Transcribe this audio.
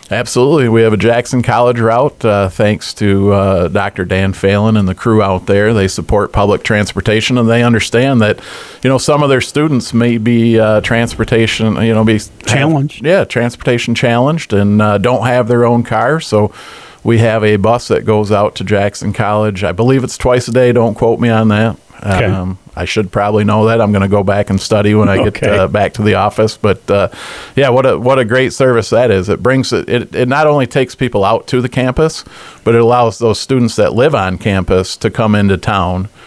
Absolutely. We have a Jackson College route thanks to Dr. Dan Phelan and the crew out there. They support public transportation, and they understand that, some of their students may be transportation, challenged. Transportation challenged and don't have their own car. So we have a bus that goes out to Jackson College. I believe it's twice a day. Don't quote me on that. Okay. I should probably know that. I'm going to go back and study when I get back to the office. But what a great service that is. It brings it not only takes people out to the campus, but it allows those students that live on campus to come into town